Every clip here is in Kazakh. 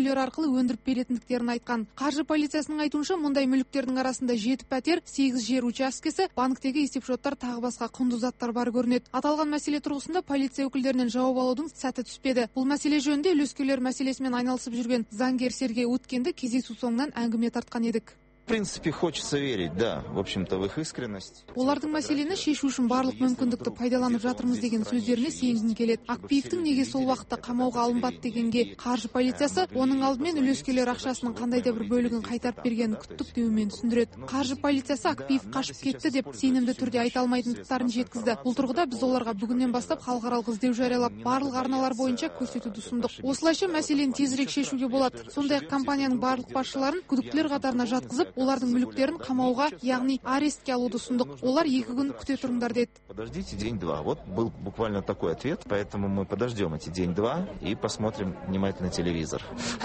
үйлер арқылы өндіріп беретіндіктерін айтқан. Қаржы полициясының айтуынша, мұндай мүліктердің арасында 7 пәтер, 8 жер учаскесі, банктегі есепшоттар тағы басқа құнды заттар бар көрінеді. Аталған мәселе тұрғысында полиция өкілдерінен жауап алудың сәті түспеді. Бұл мәселе жөнінде үлескерлер мәселесімен айналысып жүрген заңгер Сергей Уткинді кездесу соңынан әңгіме тартқан едік. В принципе, хочется верить, да, в общем-то, в их искренность. Олардың мәселені шешу үшін барлық мүмкіндікті пайдаланып жатырмыз деген сөздеріне сенгім келеді. Акпиевтің неге сол уақытта қамауға алынбады дегенге қаржы полициясы оның алдымен үлескерлер ақшасының қандай да бір бөлігін қайтарып бергенін күттік деумен түсіндіреді. Қаржы полициясы Акпиев қашып кетті деп сенімді түрде айта алмайтындықтарын жеткізді. Бұл тұрғыда біз оларға бүгіннен бастап халықаралық іздеу жариялап, барлық арналар бойынша көрсетуді ұсындық. Осылайша мәселені тезірек шешуге болады. Сондай-ақ компанияның барлық басшыларын күдіктілер қатарына жатқызып, олардың мүліктерін қамауға, яғни арестке алуды ұсындық. Олар 2 күн күте тұрыңдар деді. Подождите день-два. Вот был буквально такой ответ, поэтому мы подождем эти день-два и посмотрим внимательно телевизор.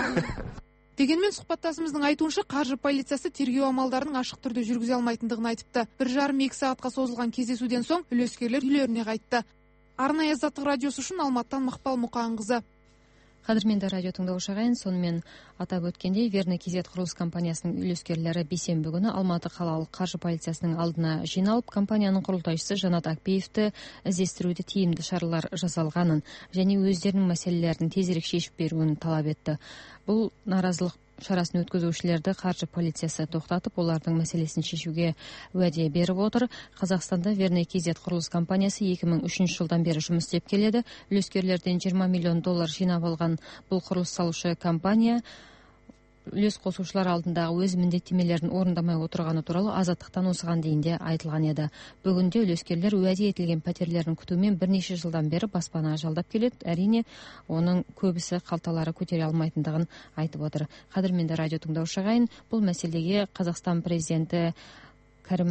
Дегенмен сұхбаттасымыздың айтуынша, қаржы полициясы тергеу амалдарының ашық түрде жүргізе алмайтындығын айтыпты. 1,5-2 сағатқа созылған кездесуден соң үлескерлер үйлеріне қайтты. Арнайы Азаттық радиосы үшін Алматыдан Мақпал Мұқанқызы. Қадірменді радио тыңдаушы ағайын, сонымен атап өткендей, Верный KZ құрылыс компаниясының үлескерлері бейсенбі күні Алматы қалалық қаржы полициясының алдына жиналып, компанияның құрылтайшысы Жанат Акпиевті іздестіруде тиімді шаралар жасалғанын және өздерінің мәселелерін тезірек шешіп беруін талап етті. Бұл наразылық шарасын өткізушілерді қаржы полициясы тоқтатып, олардың мәселесін шешуге уәде беріп отыр. Қазақстанда Верный KZ құрылыс компаниясы 2003 жылдан бері жұмыс істеп келеді. Үлескерлерден $20 миллион жинап алған бұл құрылыс салушы компания үлес қосушылар алдындағы өз міндеттемелерін орындамай отырғаны туралы Азаттықтан осыған дейін де айтылған еді. Бүгінде үлескерлер уәде етілген пәтерлерін күтумен бірнеше жылдан бері баспана жалдап келеді. Әрине, оның көбісі қалталары көтере алмайтындығын айтып отыр. Қадірменді радио тыңдаушы ағайын, бұл мәселеге Қазақстан президенті Кәрім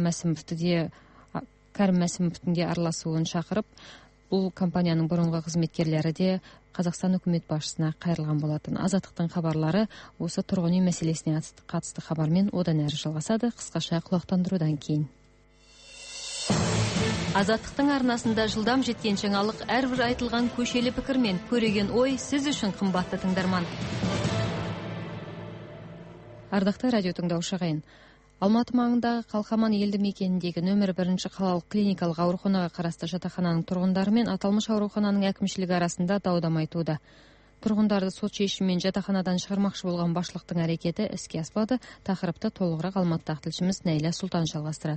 Мәсімовтің де араласуын шақырып, бұл компанияның бұрынғы қызметкерлері де Қазақстан үкімет басшысына қайырылған болатын. Азаттықтың хабарлары осы тұрғын үй мәселесіне қатысты хабармен одан әрі жалғасады. Қысқаша құлақтандырудан кейін. Азаттықтың арнасында жылдам жеткен жаңалық, әрбір айтылған көшелі пікір мен көреген ой сіз үшін қымбатты тыңдарман. Ардақты радио тыңдаушы ағайын, Алматы маңындағы Қалқаман елді мекеніндегі нөмір 1 қалалық клиникалық ауруханаға қарасты жатақхананың тұрғындары мен аталмыш аурухананың әкімшілігі арасында дау-дамай туды. Тұрғындарды сот шешімімен жатақханадан шығармақшы болған басшылықтың әрекеті іске аспады. Тақырыпты толығырақ Алматыдағы тілшіміз Нәйлә Сұлтан жалғастырады.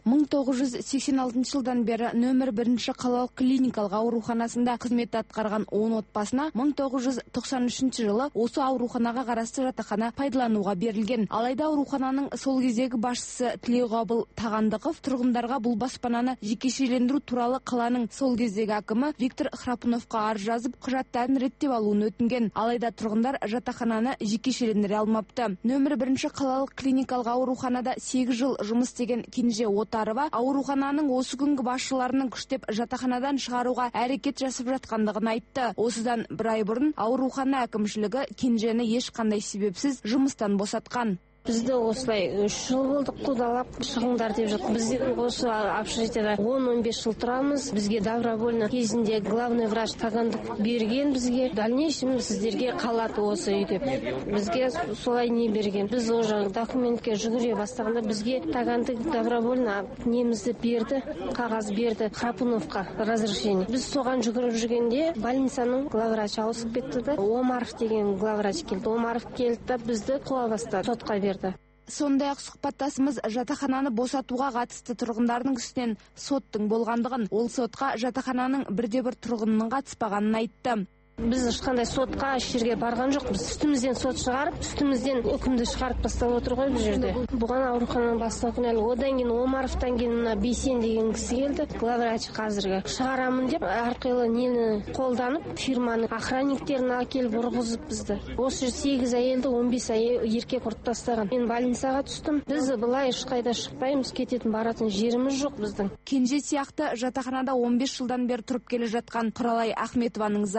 1986 жылдан бері нөмір 1 қалалық клиникалық ауруханасында қызмет атқарған 10 отбасына 1993 жылы осы ауруханаға қарасты жатақхана пайдалануға берілген. Алайда аурухананың сол кездегі басшысы Тілеуғабыл Тағандықов тұрғындарға бұл баспананы жекешелендіру туралы қаланың сол кездегі әкімі Виктор Храпуновқа арыз жазып, құжаттарын реттеп алуын өтінген. Алайда тұрғындар жатақхананы жекешелендіре алмапты. Нөмір 1 қалалық клиникалық ауруханада 8 жыл жұмыс істеген Кенже Отарова аурухананың осы күнгі басшыларының күштеп жатақханадан шығаруға әрекет жасап жатқандығын айтты. Осыдан 1 ай бұрын аурухана әкімшілігі Кенжені ешқандай себепсіз жұмыстан босатқан. Бізді осылай 3 жыл болдық қудалап шығыңдар деп жатыр. Біз осы общежитияда 10-15 жыл тұрамыз. Бізге добровольно кезінде главный врач Тағандық берген бізге. Дальнейшем сіздерге қалады осы үйде. Бізге солай не берген. Біз уже документке жүгіре бастағанда бізге Тағандық добровольно немізді берді, қағаз берді Храпуновқа разрешение. Біз соған жүгіріп жүргенде больницаның главврачы ауысып кетті де, Омаров деген главврач келді. Омаров келді де бізді қуа бастады, сотқа берді. Сондай-ақ сұхбаттасымыз жатақхананы босатуға қатысты тұрғындардың үстінен соттың болғандығын, ол сотқа жатақхананың бірде-бір тұрғынының қатыспағанын айтты. Біз ешқандай сотқа жерге барған жоқ. Біз үстімізден сот шығарып, үстімізден үкімді шығарып бастап отыр ғой бұл жерде. Бұған аурухананың бастығы кінәлі. Одан кейін Омаровтан кейін мына Бейсен деген кісі келді. Главврач қазіргі шығарамын деп арқылы нені қолданып, фирманың охранниктерін әкеліп ұрғызып бізді. Осы 8 әйелді 15 еркек ұрып тастаған. Мен больницаға түстім. Біз былай ешқайда шықпаймыз, кететін баратын жеріміз жоқ біздің. Кенже сияқты жатақханада 15 жылдан бері тұрып келе жатқан Құралай Ахметованың зайыбы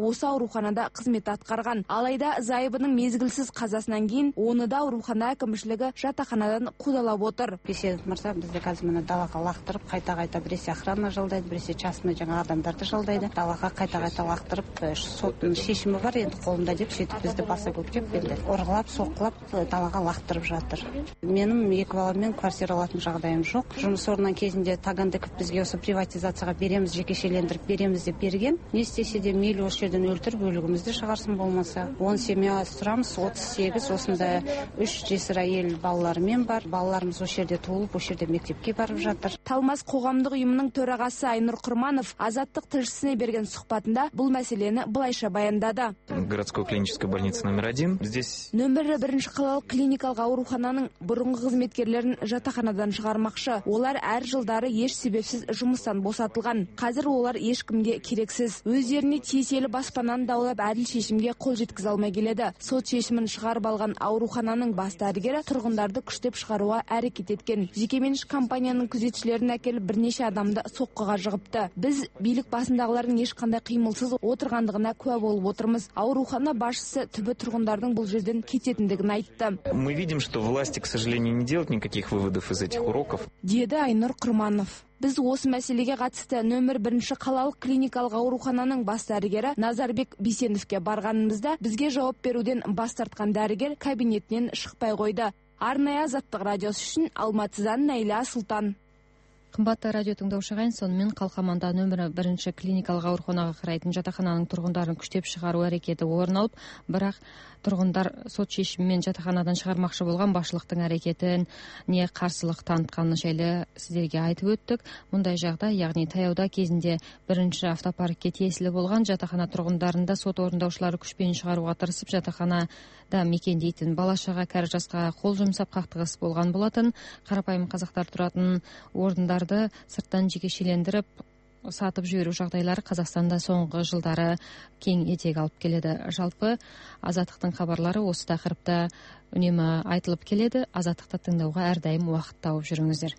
осы ауруханада қызмет атқарған. Алайда зайыбының мезгілсіз қазасынан кейін оны да аурухана әкімшілігі жатақханадан қудалап отыр. Бейсенов мырза бізді қазір мына далаға лақтырып, қайта біресе охрана жалдайды, біресе частный жаңа адамдарды жалдайды. Далаға қайта лақтырып, соттың шешімі бар енді қолында деп сөйтіп бізді баса көктеп енді ұрғылап, соққылап далаға лақтырып жатыр. Менің екі баламмен квартира алатын жағдайым жоқ. Жұмыс орнынан кезінде Тагандыков бізге осы приватизацияға береміз, жекешелендіріп береміз деп берген. Не істесе де мейлі осы жерден өлтіріп бөлігімізді шығарсын, болмаса 10 семья тұрамыз, 38 осында 3 жесір әйел балаларымен бар. Балаларымыз осы жерде туылып, осы жерде мектепке барып жатыр. Талмас қоғамдық ұйымының төрағасы Айнұр Құрманов Азаттық тілшісіне берген сұхбатында бұл мәселені былайша баяндады. Городской клинической больницы номер 1. Здесь нөмірі 1 қалалық клиникалық аурухананың бұрынғы қызметкерлерін жатақханадан шығармақшы. Олар әр жылдары еш себепсіз жұмыстан босатылған. Қазір олар ешкімге керексіз. Өздеріне тиесілі баспананы даулап әділ шешімге қол жеткізе алмай келеді. Сот шешімін шығарып алған аурухананың бас дәрігері тұрғындарды күштеп шығаруға әрекет еткен. Жекеменшік компанияның күзетшілерін әкеліп бірнеше адамды соққыға жығыпты. Біз билік басындағылардың ешқандай қимылсыз отырғандығына куә болып отырмыз. Аурухана басшысы түбі тұрғындардың бұл жерден кететіндігін айтты. Мы видим, что власти, к сожалению, не делают никаких выводов из этих уроков. Деді Айнұр Құрманов. Біз осы мәселеге қатысты нөмір 1 қалалық клиникалық аурухананың бас дәрігері Назарбек Бейсеновке барғанымызда бізге жауап беруден бас тартқан дәрігер кабинетінен шықпай қойды. Арнайы Азаттық радиосы үшін Алматыдан Найля Сұлтан. Қымбатты радио тыңдаушы ағайын, сонымен Қалқаманда нөмірі 1 клиникалық ауруханаға қарайтын жатақхананың тұрғындарын күштеп шығару әрекеті орын алып, бірақ тұрғындар сот шешімімен жатақханадан шығармақшы болған басшылықтың әрекетін не қарсылық танытқаны жайлы сіздерге айтып өттік. Мұндай жағдай, яғни таяуда кезінде 1 автопаркке тиесілі болған жатақхана тұрғындарында сот орындаушылары күшпен шығаруға тырысып, жатақханада мекендейтін бала-шаға кәрі жасқа қол жұмсап қақтығыс болған болатын. Қарапайым қазақтар тұратын орындарды сырттан жекешелендіріп сатып жіберу жағдайлары Қазақстанда соңғы жылдары кең етек алып келеді. Жалпы Азаттықтың хабарлары осы тақырыпта үнемі айтылып келеді. Азаттықты тыңдауға әрдайым уақыт тауып жүріңіздер.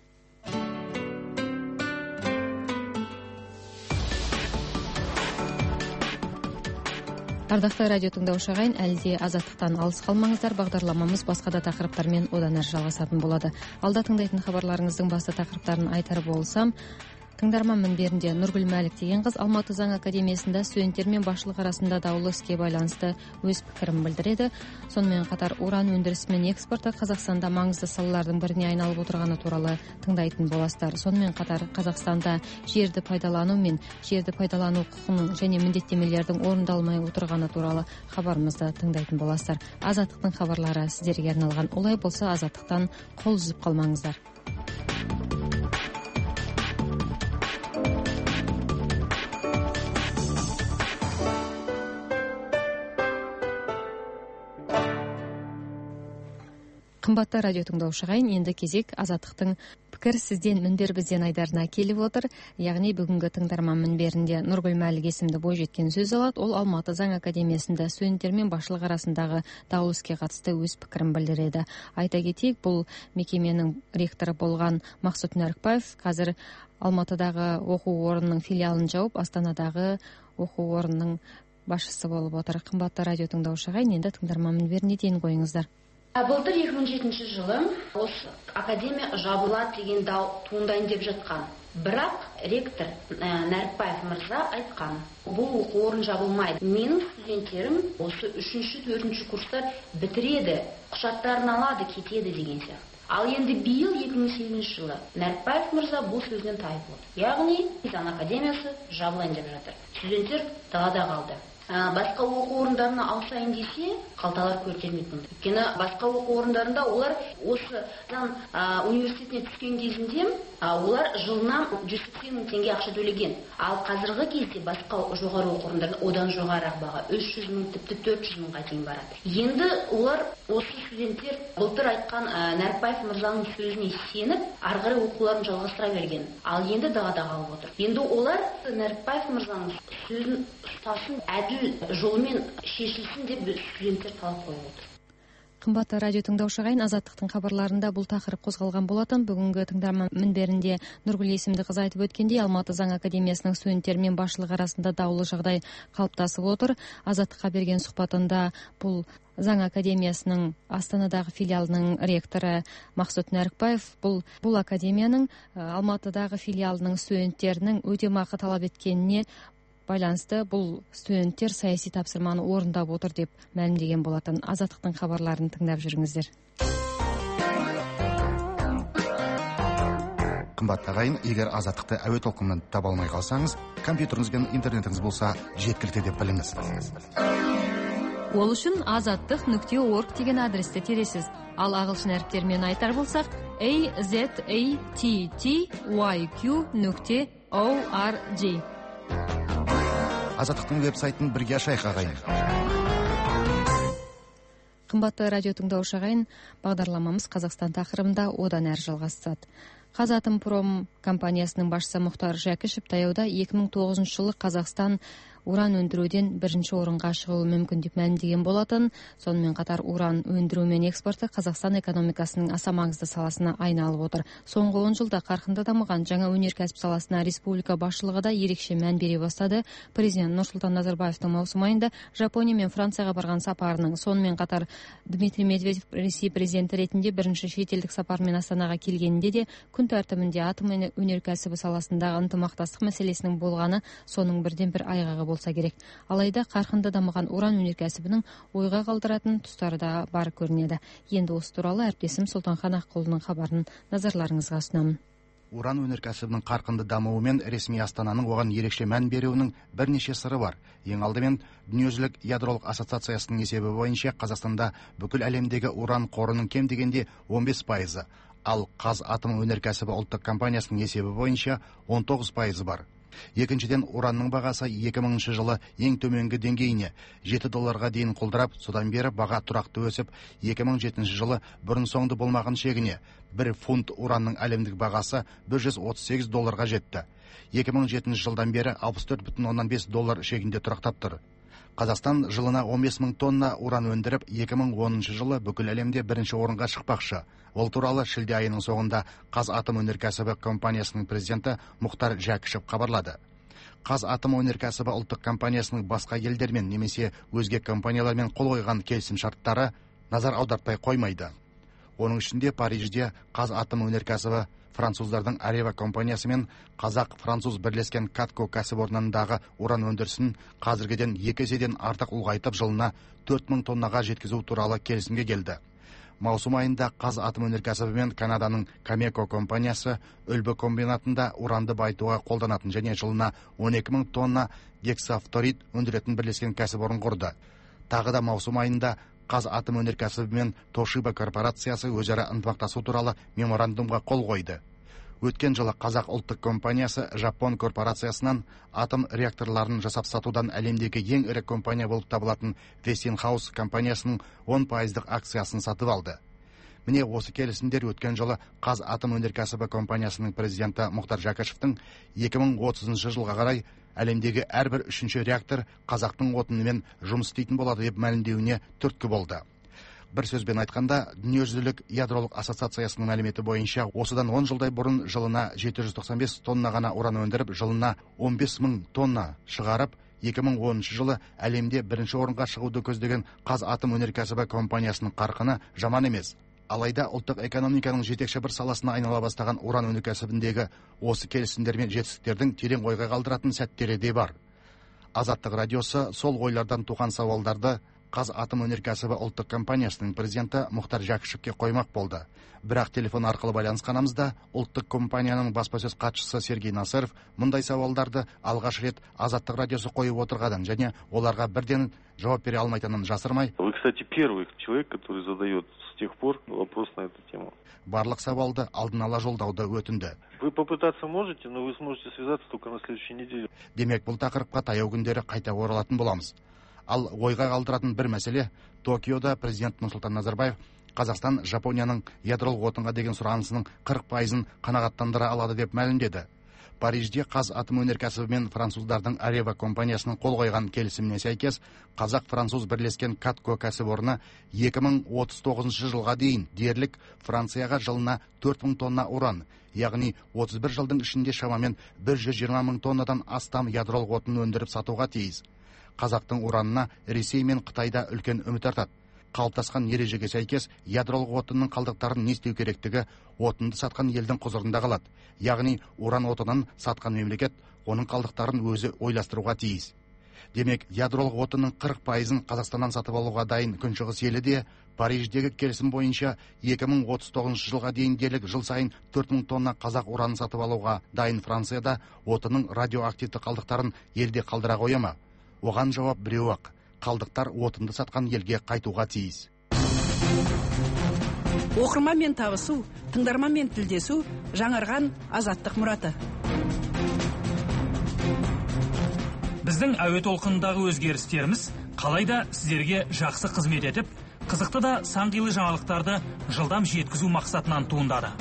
Ардақты радио тыңдаушы ағайын, әлде Азаттықтан алыс қалмаңыздар. Бағдарламамыз басқа да тақырыптармен одан әрі жалғасатын болады. Алда тыңдайтын хабарларыңыздың басты тақырыптарын айтар болсам, тыңдарман мінберінде Нұргүл Мәлік деген қыз Алматы заң академиясында студенттер мен басшылық арасында даулы іске байланысты өз пікірін білдіреді. Сонымен қатар уран өндірісі мен экспорты Қазақстанда маңызды салалардың біріне айналып отырғаны туралы тыңдайтын боласыздар. Сонымен қатар Қазақстанда жерді пайдалану мен жерді пайдалану құқығының және міндеттемелердің орындалмай отырғаны туралы хабарымызды тыңдайтын боласыздар. Азаттықтың хабарлары сіздерге арналған. Олай болса, Азаттықтан қол үзіп қалмаңыздар. Қымбатты радио тыңдаушы ағайын, енді кезек Азаттықтың пікір сізден мінбер бізден айдарына келіп отыр. Яғни бүгінгі тыңдарман мінберінде Нұргүл Мәлік есімді бойжеткен сөз алады. Ол Алматы заң академиясында студенттер мен басшылық арасындағы даулы іске қатысты өз пікірін білдіреді. Айта кетейік, бұл мекеменің ректоры болған Мақсұт Нәрікбаев қазір Алматыдағы оқу орнының филиалын жауып, Астанадағы оқу орнының басшысы болып отыр. Қымбатты радио тыңдаушы ағайын, енді тыңдарман мінберіне дейін қойыңыздар. Былтыр 2007 жылы осы академия жабылады деген дау туындайын деп жатқан. Бірақ ректор Нәрікбаев мырза айтқан, бұл оқу орын жабылмайды. Менің студенттерім осы 3-4 курстар бітіреді, құжаттарын алады, кетеді деген сияқты. Ал енді биыл 2008 жылы Нәрікбаев мырза бұл сөзден тайып отыр. Яғни заң академиясы жабылайын деп жатыр. Студенттер далада қалды. Басқа оқу орындарына ауысайын десе, қалталар көтермейтін. Өйткені басқа оқу орындарында олар осы заң университетіне түскен кезінде олар жылына 180 мың теңге ақша төлеген. Ал қазіргі кезде басқа жоғары оқу орындарында одан жоғарырақ баға 300 мың, тіпті 400 мыңға дейін барады. Енді олар осы студенттер былтыр айтқан Нәрікбаев мырзаның сөзіне сеніп, ары қарай оқуларын жалғастыра берген. Ал енді далада қалып отыр. Енді олар Нәрікбаев мырзаның сөзін ұстасын, әділ жолмен шешілсін деп студенттер талап қойып отыр. Қымбатты радио тыңдаушы ағайын, Азаттықтың хабарларында бұл тақырып қозғалған болатын. Бүгінгі тыңдарман мінберінде Нұргүл есімді қыз айтып өткендей, Алматы заң академиясының студенттері мен басшылығы арасында даулы жағдай қалыптасып отыр. Азаттыққа берген сұхбатында бұл заң академиясының Астанадағы филиалының ректоры Мақсұт Нәрікбаев бұл академияның Алматыдағы филиалының студенттерінің өтемақы талап еткеніне байланысты бұл студенттер саяси тапсырманы орындап отыр деп мәлімдеген болатын. Азаттықтың хабарларын тыңдап жүріңіздер. Қымбатты ағайын, егер Азаттықты әуе толқынынан таба алмай қалсаңыз, компьютеріңіз бен интернетіңіз болса жеткілікті деп біліңіз. Ол үшін azattik.org деген адресті тересіз. Ал ағылшын әріптерімен айтар болсақ, azattyq.org. Азаттықтың веб-сайтын бірге ашайық ағайын. Қымбатты радио тыңдаушы ағайын, бағдарламамыз Қазақстан тақырыбында одан әрі жалғасады. Қазатомпром компаниясының басшысы Мұхтар Жәкішев таяуда 2009 жылы Қазақстан уран өндіруден бірінші орынға шығуы мүмкін деп мәлімдеген болатын. Сонымен қатар уран өндіру мен экспорты Қазақстан экономикасының аса маңызды саласына айналып отыр. Соңғы 10 жылда қарқынды дамыған жаңа өнеркәсіп саласына республика басшылығы да ерекше мән бере бастады. Президент Нұрсұлтан Назарбаевтың маусым айында Жапония мен Францияға барған сапарының, сонымен қатар Дмитрий Медведев Ресей президенті ретінде бірінші шетелдік сапармен Астанаға келгенінде де күн тәртібінде атом өнеркәсібі саласындағы ынтымақтастық мәселесінің болғаны соның бірден бір айғағы болса керек. Алайда қарқынды дамыған уран өнеркәсібінің ойға қалдыратын тұстары да бар көрінеді. Енді осы туралы әріптесім Сұлтанхан Аққұлының хабарын назарларыңызға ұсынамын. Уран өнеркәсібінің қарқынды дамуы мен ресми Астананың оған ерекше мән беруінің бірнеше сыры бар. Ең алдымен Дүниежүзілік ядролық ассоциациясының есебі бойынша Қазақстанда бүкіл әлемдегі уран қорының кем дегенде 15%, ал Қазатом өнеркәсібі ұлттық компаниясының есебі бойынша 19% бар. Екіншіден, уранның бағасы 2000 жылы ең төменгі деңгейіне $7 дейін құлдырап, содан бері баға тұрақты өсіп, 2007 жылы бұрын соңды болмаған шегіне 1 фунт уранның әлемдік бағасы $138 жетті. 2007 жылдан бері $64,5 шегінде тұрақтап тұр. Қазақстан жылына 15.000 тонна уран өндіріп, 2010 жылы бүкіл әлемде бірінші орынға шықпақшы. Ол туралы шілде айының соңында Қазатом өнеркәсібі компаниясының президенті Мұхтар Жәкішев хабарлады. Қазатом өнеркәсібі ұлттық компаниясының басқа елдермен немесе өзге компаниялармен қол қойған келісім шарттары назар аудартпай қоймайды. Оның ішінде Парижде Қазатом өнеркәсібі француздардың Арева компаниясы мен қазақ-француз бірлескен Катко кәсіпорнындағы уран өндірісін қазіргіден 2 еседен артық ұлғайтып жылына 4000 тоннаға жеткізу туралы келісімге келді. Маусым айында Қазатом өнеркәсібі мен Канаданың Камеко компаниясы үлбі комбинатында уранды байытуға қолданатын және жылына 12.000 тонна гексафторид өндіретін бірлескен кәсіпорын құрды. Тағы да маусым айында Қазатом өнеркәсібі мен Тошиба корпорациясы өзара ынтымақтасу туралы меморандумға қол қойды. Өткен жылы Қазақ ұлттық компаниясы Жапон корпорациясынан атом реакторларын жасап сатудан әлемдегі ең ірі компания болып табылатын Westinghouse компаниясының 10% акциясын сатып алды. Міне осы келісімдер өткен жылы Қазатом өнеркәсібі компаниясының президенті Мұхтар Жәкішевтің 2030 жылға қарай әлемдегі әрбір 3-ші реактор қазақтың отынымен жұмыс істейтін болады деп мәлімдеуіне түрткі болды. Бір сөзбен айтқанда, Дүниежүзілік ядролық ассоциациясының мәліметі бойынша осыдан 10 жылдай бұрын жылына 795 тонна ғана уран өндіріп, жылына 15.000 тонна шығарып, 2010 жылы әлемде бірінші орынға шығуды көздеген Қазатом өнеркәсібі компаниясының қарқыны жаман емес. Алайда ұлттық экономиканың жетекші бір саласына айнала бастаған уран өнеркәсібіндегі осы келісімдер мен жетістіктердің терең ойға қалдыратын сәттері де бар. Азаттық радиосы сол ойлардан туған сауалдарды Қазатом өнеркәсібі ұлттық компаниясының президенті Мұхтар Жәкішевке қоймақ болды. Бірақ телефон арқылы байланысқанымызда ұлттық компанияның баспасөз хатшысы Сергей Насыров мұндай сауалдарды алғаш рет Азаттық радиосы қойып отырғанын және оларға бірден жауап бере алмайтынын жасырмай. Вы, кстати, первый человек, который задает с тех пор вопрос на эту тему. Барлық сауалды алдын ала жолдауды өтінді. Вы попытаться можете, но вы сможете связаться только на следующей неделе. Демек, бұл тақырыпқа таяу күндері қайта оралатын боламыз. Ал ойға қалдыратын бір мәселе, Токиода президент Нұрсұлтан Назарбаев Қазақстан Жапонияның ядролық отынға деген сұранысының 40%-ын қанағаттандыра алады деп мәлімдеді. Парижде Қазатом өнеркәсібі мен француздардың Арева компаниясының қол қойған келісіміне сәйкес Қазақ-француз бірлескен Катко кәсіпорны 2039 жылға дейін дерлік Францияға жылына 4000 тонна уран, яғни 31 жылдың ішінде шамамен 120 000 тоннадан астам ядролық отын өндіріп сатуға тиіс. Қазақтың уранына Ресей мен Қытайда үлкен үміт артады. Қалыптасқан ережеге сәйкес ядролық отынның қалдықтарын не істеу керектігі отынды сатқан елдің құзырында қалады. Яғни уран отынын сатқан мемлекет оның қалдықтарын өзі ойластыруға тиіс. Демек, ядролық отынның 40%-ын Қазақстаннан сатып алуға дайын күншығыс елі де Париждегі келісім бойынша 2039 жылға дейін дерлік жыл сайын 4000 тонна қазақ уранын сатып алуға дайын Францияда отынның радиоактивті қалдықтарын елде қалдыра қоя ма? Оған жауап біреу-ақ. Қалдықтар отынды сатқан елге қайтуға тиіс. Оқырманмен табысу, тыңдарманмен тілдесу, жаңарған азаттық мұраты. Біздің әуе толқынындағы өзгерістеріміз қалайда сіздерге жақсы қызмет етіп, қызықты да сан қилы жаңалықтарды жылдам жеткізу мақсатынан туындады.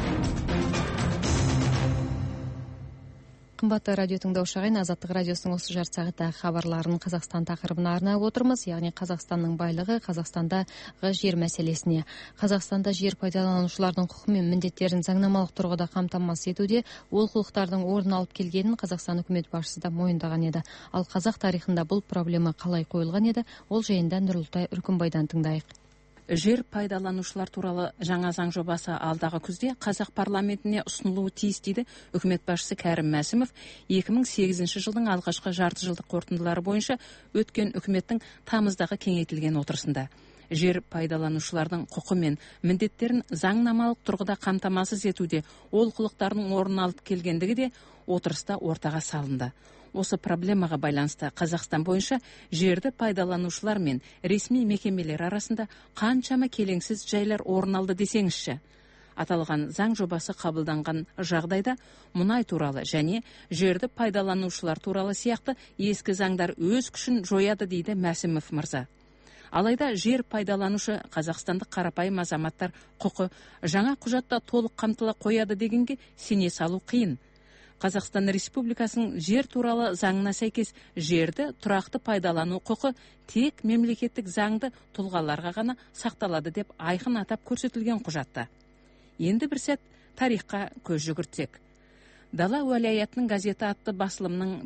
Қымбатты радио тыңдаушы ағайын, Азаттық радиосының осы жарты сағаттағы хабарларын Қазақстан тақырыбына арнап отырмыз, яғни Қазақстанның байлығы, Қазақстандағы жер мәселесіне. Қазақстанда жер пайдаланушылардың құқы мен міндеттерін заңнамалық тұрғыда қамтамасыз етуде олқылықтардың орын алып келгенін Қазақстан үкімет басшысы да мойындаған еді. Ал қазақ тарихында бұл проблема қалай қойылған еді, ол жайында Нұрлытай Үркімбайдан тыңдайық. Жер пайдаланушылар туралы жаңа заң жобасы алдағы күзде қазақ парламентіне ұсынылуы тиіс дейді үкімет басшысы Кәрім Мәсімов 2008 жылдың алғашқы жарты жылдық қорытындылары бойынша өткен үкіметтің тамыздағы кеңейтілген отырысында. Жер пайдаланушылардың құқы мен міндеттерін заңнамалық тұрғыда қамтамасыз етуде олқылықтардың орын алып келгендігі де отырыста ортаға салынды. Осы проблемаға байланысты Қазақстан бойынша жерді пайдаланушылар мен ресми мекемелер арасында қаншама келеңсіз жайлар орын алды десеңізші. Аталған заң жобасы қабылданған жағдайда мұнай туралы және жерді пайдаланушылар туралы сияқты ескі заңдар өз күшін жояды дейді Мәсімов мырза. Алайда жер пайдаланушы қазақстандық қарапайым азаматтар құқы жаңа құжатта толық қамтыла қояды дегенге сене салу қиын. Қазақстан Республикасының жер туралы заңына сәйкес жерді тұрақты пайдалану құқы тек мемлекеттік заңды тұлғаларға ғана сақталады деп айқын атап көрсетілген құжатта. Енді бір сәт тарихқа көз жүгіртсек. Дала уәлаятының газеті атты басылымның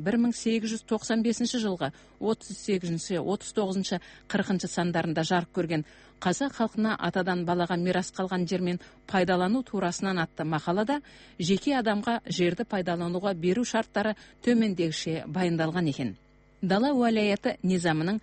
1895 жылғы 38, 39, 40 сандарында жарық көрген қазақ халқына атадан балаға мирас қалған жермен пайдалану турасынан атты мақалада жеке адамға жерді пайдалануға беру шарттары төмендегіше баяндалған екен. Дала уәлаяты низамының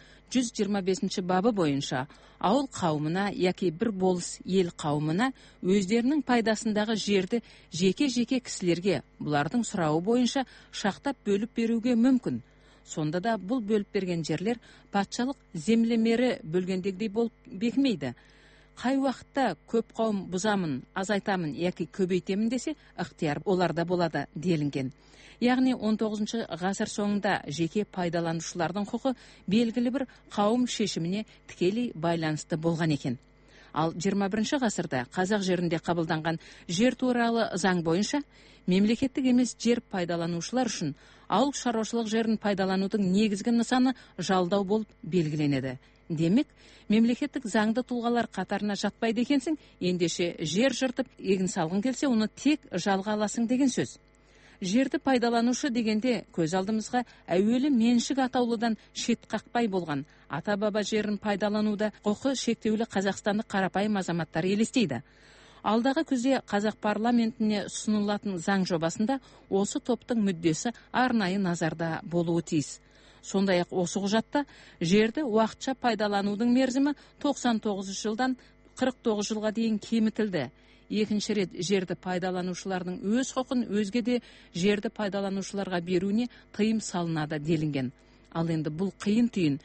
125 бабы бойынша ауыл қауымына яки бір болыс ел қауымына өздерінің пайдасындағы жерді жеке кісілерге бұлардың сұрауы бойынша шақтап бөліп беруге мүмкін. Сонда да бұл бөліп берген жерлер патшалық землемері бөлгендегідей болып бекімейді. Қай уақытта көп қауым бұзамын, азайтамын яки көбейтемін десе, ықтияр оларда болады делінген. Яғни 19 ғасыр соңында жеке пайдаланушылардың құқы белгілі бір қауым шешіміне тікелей байланысты болған екен. Ал 21 ғасырда қазақ жерінде қабылданған жер туралы заң бойынша мемлекеттік емес жер пайдаланушылар үшін ауыл шаруашылық жерін пайдаланудың негізгі нысаны жалдау болып белгіленеді. Демек, мемлекеттік заңды тұлғалар қатарына жатпайды екенсің, ендеше жер жыртып егін салғың келсе, оны тек жалға аласың деген сөз. Жерді пайдаланушы дегенде көз алдымызға әуелі меншік атаулыдан шет қақпай болған ата-баба жерін пайдалануда құқы шектеулі қазақстандық қарапайым азаматтар елестейді. Алдағы күзде қазақ парламентіне ұсынылатын заң жобасында осы топтың мүддесі арнайы назарда болуы тиіс. Сондай-ақ осы құжатта жерді уақытша пайдаланудың мерзімі 99 жылдан 49 жылға дейін кемітілді. Екінші рет жерді пайдаланушылардың өз құқын өзге де жерді пайдаланушыларға беруіне тыйым салынады делінген. Ал енді бұл қиын түйін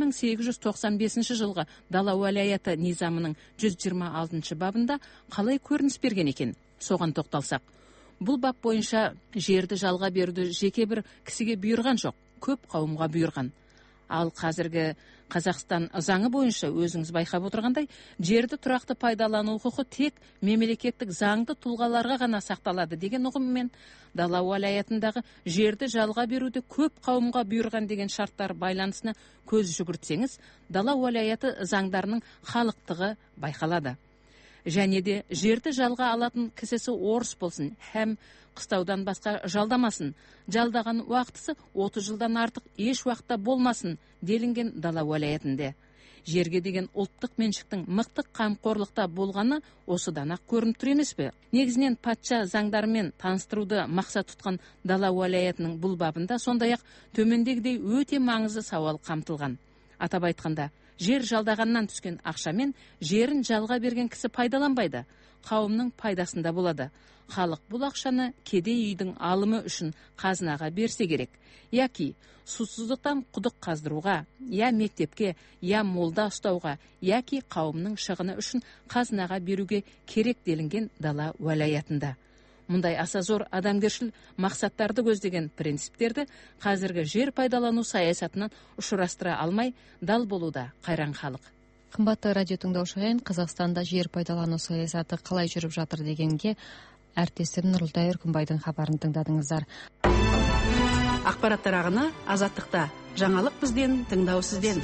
1895 жылғы Дала уәлаяты низамының 126 бабында қалай көрініс берген екен? Соған тоқталсақ. Бұл бап бойынша жерді жалға беруді жеке бір кісіге бұйырған жоқ, көп қауымға бұйырған. Ал қазіргі Қазақстан заңы бойынша өзіңіз байқап отырғандай, жерді тұрақты пайдалану құқы тек мемлекеттік заңды тұлғаларға ғана сақталады деген ұғыммен дала уәлаятындағы жерді жалға беруді көп қауымға бұйырған деген шарттар байланысына көз жүгіртсеңіз, дала уәлаяты заңдарының халықтығы байқалады. Және де жерді жалға алатын кісісі орыс болсын, һәм қыстаудан басқа жалдамасын, жалдаған уақытысы 30 жылдан артық еш уақытта болмасын делінген дала уәлаятында. Жерге деген ұлттық меншіктің мықты қамқорлықта болғаны осыдан ақ көрініп тұр емес пе? Негізінен патша заңдарымен таныстыруды мақсат тұтқан дала уәлаятының бұл бабында сондай-ақ төмендегідей өте маңызды сауал қамтылған. Атап айтқанда, жер жалдағаннан түскен ақшамен жерін жалға берген кісі пайдаланбайды, қауымның пайдасында болады. Халық бұл ақшаны кедей үйдің алымы үшін қазынаға берсе керек, яки сусыздықтан құдық қаздыруға, я мектепке, я молда ұстауға, яки қауымның шығыны үшін қазынаға беруге керек делінген дала уәлаятында. Мұндай аса зор адамгершіл мақсаттарды көздеген принциптерді қазіргі жер пайдалану саясатынан ұшырастыра алмай дал болуда қайран халық. Қымбатты радио тыңдаушылар, Қазақстанда жер пайдалану саясаты қалай жүріп жатыр дегенге әріптесім Нұрылтай Өркімбайдың хабарын тыңдадыңыздар. Ақпараттар ағыны Азаттықта. Жаңалық бізден, тыңдау сізден.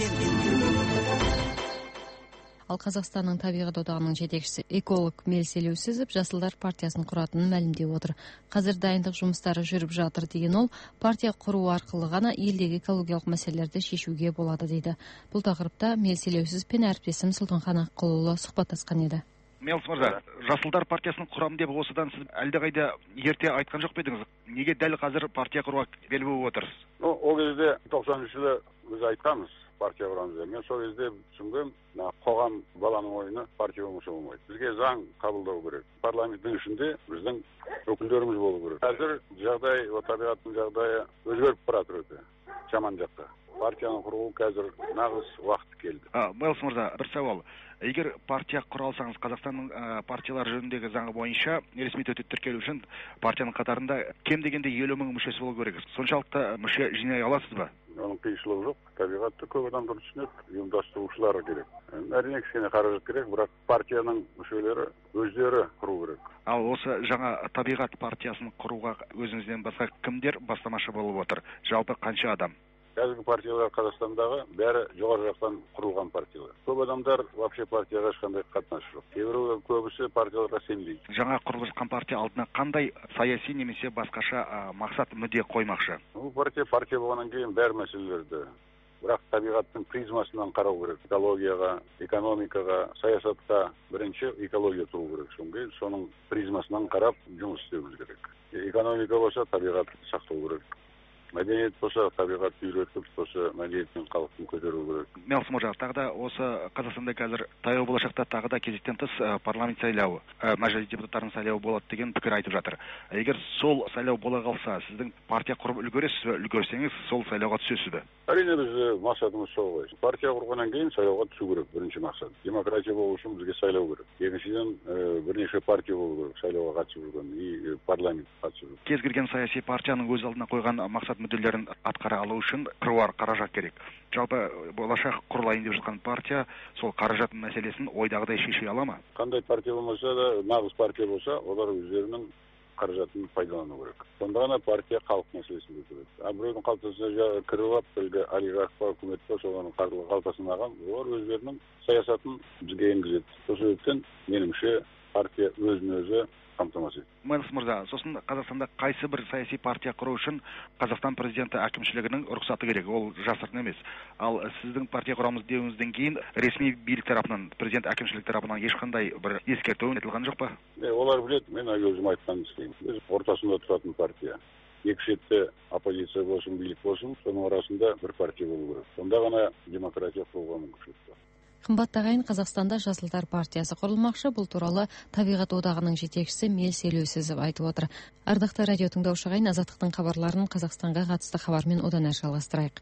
Ал Қазақстанның табиғат одағының жетекшісі эколог Мелс Елеусізов Жасылдар партиясын құратынын мәлімдеп отыр. Қазір дайындық жұмыстары жүріп жатыр деген ол, партия құру арқылы ғана елдегі экологиялық мәселелерді шешуге болады дейді. Бұл тақырыпта Мелс Елеусізов пен әріптесім Сұлтанхан Аққұлұлы сұхбаттасқан еді. Мелс мырза, Жасылдар партиясының құрамын деп осыдан сіз әлдеқайда ерте айтқан жоқ па едіңіз? Неге дәл қазір партия құруға бел буып отырсыз? Ол кезде 93 жылы біз айтқанбыз партия құрамыз деп. Мен сол кезде түсінгем, қоғам баланың ойыны партия болмаса болмайды. Бізге заң қабылдау керек. Парламенттің ішінде біздің өкілдеріміз болу керек. Қазір жағдай, табиғаттың жағдайы өзгеріп баратыр өте жаман жаққа. Партияны құру қазір нағыз уақыт келді. Мелс мырза, бір сауал. Егер партия құра алсаңыз, Қазақстанның партиялар жөніндегі заңы бойынша ресми түрде тіркелу үшін партияның қатарында кем дегенде 50 мың мүшесі болу керек. Соншалықты мүше жинай аласыз ба? Оның қиыншылығы жоқ. Табиғатты көп адамдар түсінеді, ұйымдастырушылар керек. Әрине кішкене қаражат керек, бірақ партияның мүшелері өздері құру керек. Ал осы жаңа табиғат партиясын құруға өзіңізден басқа кімдер бастамашы болып отыр? Жалпы қанша адам? Қазіргі партиялар Қазақстандағы бәрі жоғары жақтан құрылған партиялар. Көп адамдар вообще партияға ешқандай қатынасы жоқ. Кейбіреулер көбісі партияларға сенбейді. Жаңа құрылған партия алдына қандай саяси немесе басқаша мақсат мүдде қоймақшы? Бұл партия болғаннан кейін бәр мәселелерді, бірақ табиғаттың призмасынан қарау керек. Экологияға, экономикаға, саясатқа бірінші экология тұру керек. Соның призмасынан қарап жұмыс істеуіміз керек. Экономика болса табиғатты сақтау керек. Мәдениет болса, табиғатты үйретіп, болса, мәдениетпен халықтың көтеру керек. Мелс мырза, тағы да осы Қазақстанда қазір таяу болашақта тағы да кезектен тыс парламент сайлауы, мәжіліс депутаттарының сайлауы болады деген пікір айтып жатыр. Егер сол сайлау бола қалса, сіздің партия құрып үлгересіз бе? Үлгерсеңіз, сол сайлауға түсесіз бе? Әрине біз мақсатымыз сол ғой. Партия құрғаннан кейін сайлауға түсу керек, бірінші мақсат. Демократия болу үшін бізге сайлау керек. Екіншіден бірнеше партия болу керек, сайлауға қатысып жүрген и парламент қатысып жүрген. Кез келген саяси партияның өз алдына қойған мақсат мүдделерін атқара алу үшін қыруар қаражат керек. Жалпы болашақ құрылайын деп жатқан партия сол қаражат мәселесін ойдағыдай шеше ала ма? Қандай партия болмаса да, нағыз партия болса, олар өздерінің қаражатын пайдалану керек. Сонда ғана партия халық мәселесін көтереді. Біреудің қалтасына кіріп алып, әлгі олигарх па, үкімет па, солардың қалтасына алған, олар өздерінің саясатын бізге енгізеді. Сол себептен меніңше партия өзін-өзі қамтамасыз етеді. Мелс мырза, сосын Қазақстанда қайсы бір саяси партия құру үшін Қазақстан президенті әкімшілігінің рұқсаты керек, ол жасырын емес. Ал сіздің партия құрамыз деуіңізден кейін ресми билік тарапынан, президент әкімшілік тарапынан ешқандай бір ескерту айтылған жоқ па? Олар біледі, мен өзім айтқанды істеймін. Біз ортасында тұратын партия. Екі шетте оппозиция болсын, билік болсын, соның арасында бір партия болу керек. Сонда ғана демократия құруға мүмкіншілік бар. Қымбатты ағайын, Қазақстанда Жасылдар партиясы құрылмақшы. Бұл туралы табиғат одағының жетекшісі Мелс Елеусізов айтып отыр. Ардақты радио тыңдаушы ағайын, Азаттықтың хабарларын Қазақстанға қатысты хабармен одан әрі жалғастырайық.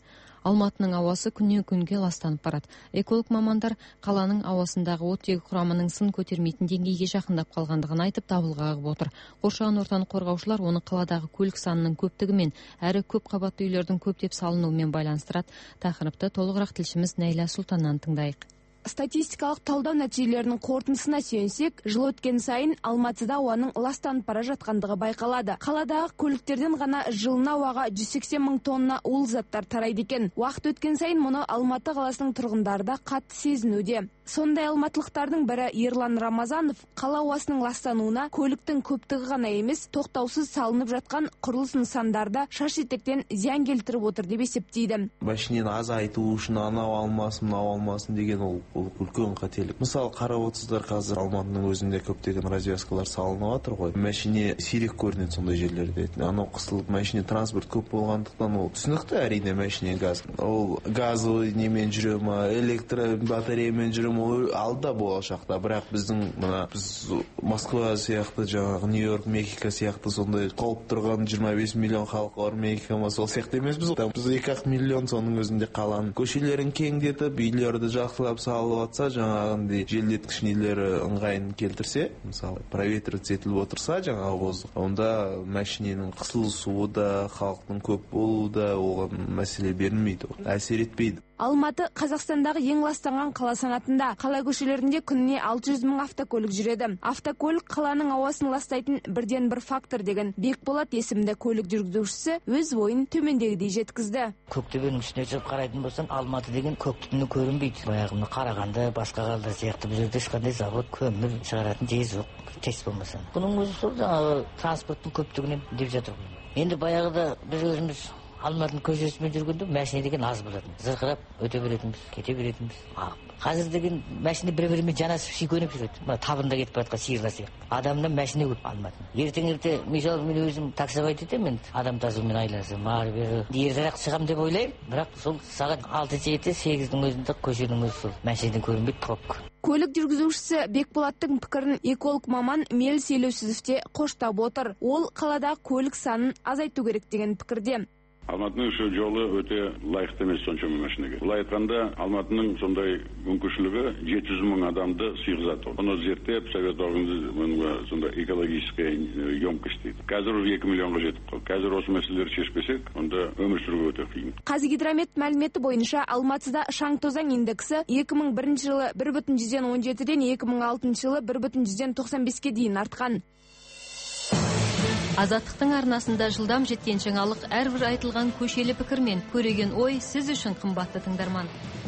Алматының ауасы күннен күнге ластанып барады. Эколог мамандар қаланың ауасындағы оттегі құрамының сын көтермейтін деңгейге жақындап қалғандығын айтып дабыл қағып отыр. Қоршаған ортаны қорғаушылар оны қаладағы көлік санының көптігімен әрі көп қабатты үйлердің көптеп салынуымен байланыстырады. Тақырыпты толығырақ тілшіміз Нәйлә Сұлтаннан тыңдайық. Статистикалық талдау нәтижелерінің қорытындысына сүйенсек, жыл өткен сайын Алматыда ауаның ластанып бара жатқандығы байқалады. Қаладағы көліктерден ғана жылына ауаға 180 мың тонна улы заттар тарайды екен. Уақыт өткен сайын мұны Алматы қаласының тұрғындары да қатты сезінуде. Сондай алматылықтардың бірі Ерлан Рамазанов қала ауасының ластануына көліктің көптігі ғана емес, тоқтаусыз салынып жатқан құрылыс нысандарда шаш етектен зиян келтіріп отыр деп есептейді. Машинені азайту үшін анау алмасын, мынау алмасын деген ол үлкен қателік. Мысалы, қарап отырсыздар, қазір Алматының өзінде көптеген развязкалар салынып жатыр ғой. Машине сирек көрінеді сондай жерлерде. Анау қысылып, машине транспорт көп болғандықтан ол түсінікті, әрине машине газ. Ол газовый немен жүре ма, электро батареямен жүре ма, алда болашақта. Бірақ біз Москва сияқты, жаңағы Нью-Йорк, Мехико сияқты сондай қолып тұрған 25 миллион халқы бар Мехико ма, сол сияқты емес біз. Біз 2 миллион соның өзінде қаланың көшелерін кеңдетіп, үйлерді жақсылап салып атса, жаңағындай желдеткіш нелері ыңғайын келтірсе, мысалы, проветриваться етіліп отырса, жаңағы воздух, онда машиненің қысылысуы да, халықтың көп болуы да оған мәселе бермейді, әсер етпейді. Алматы Қазақстандағы ең ластанған қала санатында. Қала көшелерінде күніне 600 мың автокөлік жүреді. Автокөлік қаланың ауасын ластайтын бірден бір фактор деген Бекболат есімді көлік жүргізушісі өз ойын төмендегідей жеткізді. Көктөбенің үстіне шығып қарайтын болсаң, Алматы деген көк түтіні көрінбейді. Баяғыны Қарағанды, басқа қалалар сияқты бұл жерде ешқандай завод, көмір шығаратын жер жоқ, тез болмаса. Бұның өзі сол жаңағы транспорттың көптігінен деп жатыр. Енді баяғыда біз өзіміз Алматының көшесімен жүргенде машина деген аз болатын. Зырқырап өте беретінбіз, кете беретінбіз. Қазір деген машина бір-бірімен жанасып шүйкеніп жүреді. Мына табында кетіп бара жатқан сиырлар сияқты. Адамнан машина көп Алматының. Ертең-ерте мысалы мен өзім таксовать етемін, адам тасумен айланысам, ары-бері ертерек шығамын деп ойлаймын. Бірақ сол сағат 6-7-8-дің өзінде көшенің өзі сол машинадан көрінбейді, пробка. Көлік жүргізушісі Бекболаттың пікірін эколог маман Мелс Елеусізов те қоштап отыр. Ол қалада көлік санын азайту керек деген пікірде. Алматының şu жолы өте лайықты емес соншама машинаға. Былай айтқанда, Алматының сондай мүмкіншілігі 700 мың адамды сыйғызады. Оны зерттеп, совет органы сондай экологическая емкость дейді. Қазір 2 миллионға жетіп қалды. Қазір осы мәселелерді шешпесек, онда өмір сүруге өте қиын. Қазгидромет мәліметі бойынша Алматыда шаң-тозаң индексі 2001 жылы 1,17-ден 2006 жылы 1,95-ге дейін артқан. Азаттықтың арнасында жылдам жеткен жаңалық әрбір айтылған көшелі пікір мен көреген ой сіз үшін қымбатты тыңдарман.